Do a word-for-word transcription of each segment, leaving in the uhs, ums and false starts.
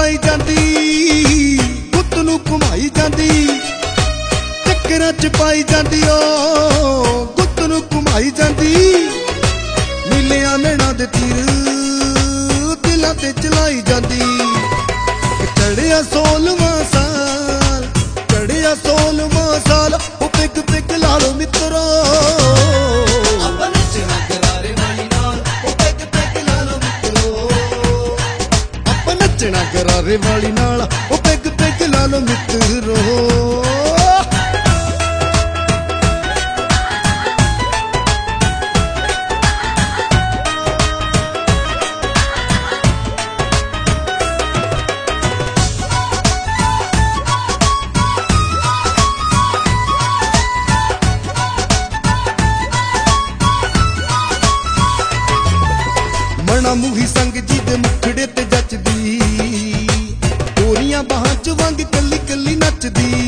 ਪਾਈ ਜਾਂਦੀ ਗੁੱਤ ਨੂੰ ਘੁਮਾਈ ਜਾਂਦੀ ਚੱਕਰਾਂ ਚ ਪਾਈ ਜਾਂਦੀ ਓ ਗੁੱਤ ਨੂੰ ਘੁਮਾਈ ਜਾਂਦੀ ਨੀਲਿਆਂ ਨੈਣਾਂ ਦੇ ਤੀਰ ਦਿਲਾਂ ਤੇ ਚਲਾਈ ਜਾਂਦੀ ਚੜਿਆ ਸੋਲਵਾਂ ਸਾਲ ਚੜਿਆ ਸੋਲਵਾਂ ਸਾਲ ਉਹ ਪਿੱਗ ਪਿੱਗ ਲਾ ਲੋ ਮਿੱਤਰੋ ਆਪਾਂ ਨੱਚਣਾ ਕਰਾਰੇ ਵਾਲੀ ਨਾਲ ਉਹ ਪਿੱਗ ਪਿੱਗ ਲਾ ਲੋ ਮਿੱਤਰੋ ਆਪਾਂ ਨੱਚਣਾ ਕਰਾਰੇ ਵਾਲੀ ਨਾਲ ਉਹ ਪਿੱਗ ਪਿੱਗ ਲਾ ਲੋ ਮਿੱਤਰੋ ਮਣਾ ਮੂਹੀ ਸੰਗ ਜੀ ਦੇ ਮੁਖੜੇ ਤੇ ਜੱਚਦੀ ਗੋਰੀਆਂ ਬਾਹਾਂ ਚ ਵੰਗ ਕੱਲੀ ਕੱਲੀ ਨੱਚਦੀ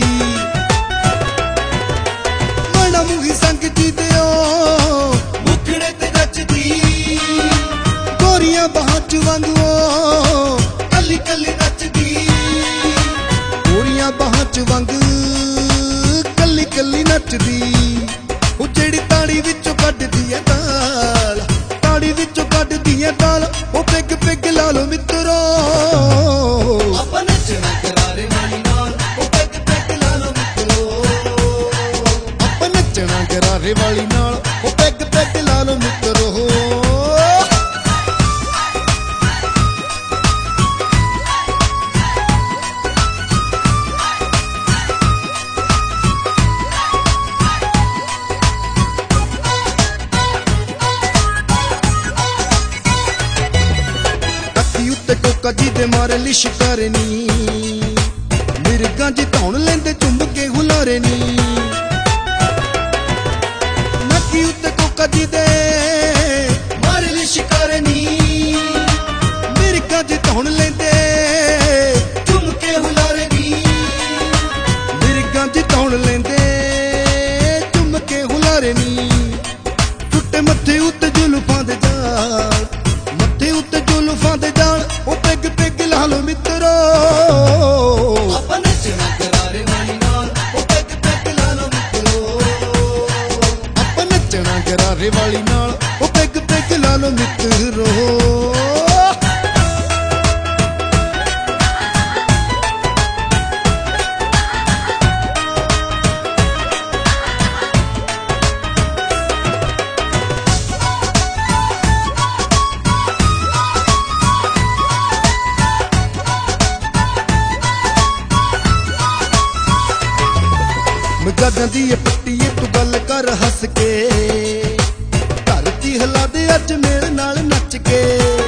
ਮਣਾ ਮੂਹੀ ਸੰਗ ਜੀ ਦੇ ਓ ਮੁਖੜੇ ਤੇ ਜੱਚਦੀ ਗੋਰੀਆਂ ਬਾਹਾਂ ਚ ਵੰਗ ਓ ਕੱਲੀ ਕੱਲੀ ਨੱਚਦੀ ਗੋਰੀਆਂ ਬਾਹਾਂ ਚ ਵੰਗ ਕੱਲੀ ਕੱਲੀ ਨੱਚਦੀ ਉਹ ਜਿਹੜੀ ਤਾੜੀ ਵਿੱਚੋਂ ਕੱਢਦੀ ਐ ਤਾਲ ਤਾੜੀ ਵਿੱਚੋਂ ਕੱਢਦੀ ਐ ਤਾਲ ਉਹ ਪਿੱਗ ਪਿੱਗ ਲਾ ਲੋ ਮਿੱਤਰੋ ਆਪਾਂ ਨੱਚਣਾ ਕਰਾਰੇ ਵਾਲੀ ਨਾਲ ਉਹ ਪਿੱਗ ਪਿੱਗ ਲਾ ਲੋ ਮਿੱਤਰੋ ਆਪਾਂ ਨੱਚਣਾ ਕਰਾਰੇ ਵਾਲੀ ਨਾਲ ਉਹ ਪਿੱਗ ਪਿੱਗ ਲਾ ਲੋ ਮਿੱਤਰੋ ਕੋਕਾ ਜੀ ਦੇ ਮਾਰੇ ਲਿਸ਼ ਕਰਨੀ ਮਿਰਗਾਂ ਜੀ ਧੌਣ ਲੈਂਦੇ ਚੁੰਮ ਕੇ ਹੁਲਾਰੇ ਨੀ ਨੱਕੀ ਉੱਤੇ ਕੋਕਾ ਜੀ ਦੇ ਮਾਰੇ ਲਿਸ਼ ਕਰਨੀ ਮਿਰਗਾਂ ਜੀ ਧੌਣ ਲੈਂਦੇ ਚੁੰਮ ਕੇ ਹੁਲਾਰੇ ਨੀ ਮਿਰਗਾਂ ਜੀ ਧੌਣ ਲੈਂਦੇ ਚੁੰਮ ਕੇ ਹੁਲਾਰੇ ਨੀ ਟੁੱਟੇ ਮੱਥੇ ਉੱਤੇ ਜ਼ੁਲਫਾਂ ਦੇ ਜਾਲ ਮੱਥੇ ਉੱਤੇ ਜ਼ੁਲਫਾਂ ਦੇ ਜਾਲ ਉਹ ਪਿੱਗ ਪਿੱਗ ਲਾ ਲੋ ਮਿੱਤਰੋ ਆਪਾਂ ਨੱਚਣਾ ਕਰਾਰੇ ਵਾਲੀ ਨਾਲ ਉਹ ਪਿੱਗ ਪਿੱਗ ਲਾ ਲੋ ਮਿੱਤਰੋ ਆਪਾਂ ਨੱਚਣਾ ਕਰਾਰੇ ਵਾਲੀ ਨਾਲ ਉਹ ਪਿੱਗ ਪਿੱਗ ਲਾ ਲੋ ਮਿੱਤਰੋ ਮਜਾਦਾਂ ਦੀ ਇਹ ਪੱਟੀਏ ਤੂੰ ਗੱਲ ਕਰ ਹੱਸ ਕੇ ਧਰਤੀ ਹਿਲਾ ਦੇ ਅੱਜ ਮੇਰੇ ਨਾਲ ਨੱਚ ਕੇ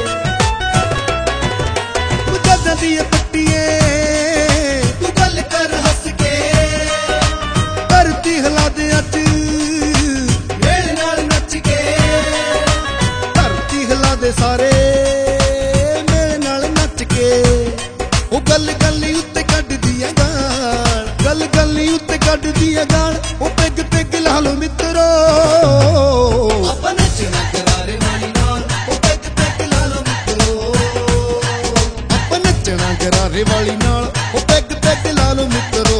ਮਜਾਦਾਂ ਦੀ ਇਹ ਪੱਟੀਏ ਤੂੰ ਗੱਲ ਕਰ ਹੱਸ ਕੇ ਧਰਤੀ ਹਿਲਾ ਦੇ ਅੱਜ ਮੇਰੇ ਨਾਲ ਨੱਚ ਕੇ ਧਰਤੀ ਹਿਲਾ ਦੇ ਸਾਰੇ ਮੇਰੇ ਨਾਲ ਨੱਚ ਕੇ ਉਹ ਗੱਲ ਗੱਲੀ ਉੱਤੇ ਕੱਢਦੀ ਐ ਗਾਲ ਗੱਲ ਗੱਲੀ ਉੱਤੇ ਕੱਢਦੀ ਐ ਗਾਲ ਉਹ ਪਿੱਗ ਪਿੱਗ ਲਾ ਲੋ ਮਿੱਤਰੋ ਆਪਾਂ ਨੱਚਣਾ ਕਰਾਰੇ ਵਾਲੀ ਨਾਲ ਉਹ ਪਿੱਗ ਪਿੱਗ ਲਾ ਲੋ ਮਿੱਤਰੋ ਆਪਾਂ ਨੱਚਣਾ ਕਰਾਰੇ ਵਾਲੀ ਨਾਲ ਉਹ ਪਿੱਗ ਪਿੱਗ ਲਾ ਲੋ ਮਿੱਤਰੋ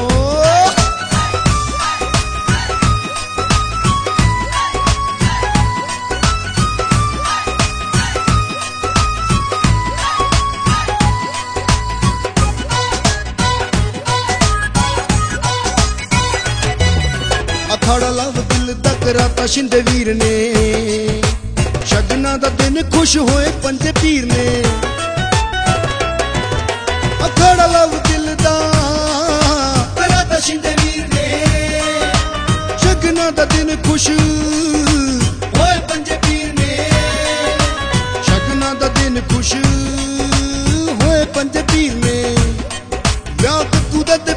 ਅਖਾੜਾ ਲਵ ਦਿਲ ਦਾ ਕਰਾਤਾ ਸ਼ਿੰਦੇ ਵੀਰ ਨੇ ਸ਼ਗਨਾਂ ਦਾ ਦਿਨ ਖੁਸ਼ ਹੋਏ ਪੰਜੇ ਪੀਰ ਨੇ ਅਖਾੜਾ ਲਵ ਦਿਲ ਦਾ ਕਰਾਤਾ ਸ਼ਿੰਦੇ ਵੀਰ ਨੇ ਸ਼ਗਨਾਂ ਦਾ ਦਿਨ ਖੁਸ਼ ਹੋਏ ਪੰਜੇ ਪੀਰ ਨੇ ਸ਼ਗਨਾਂ ਦਾ ਦਿਨ ਖੁਸ਼ ਹੋਏ ਪੰਜੇ ਪੀਰ ਨੇ ਵਿਆਹ ਕੁਦਰਤ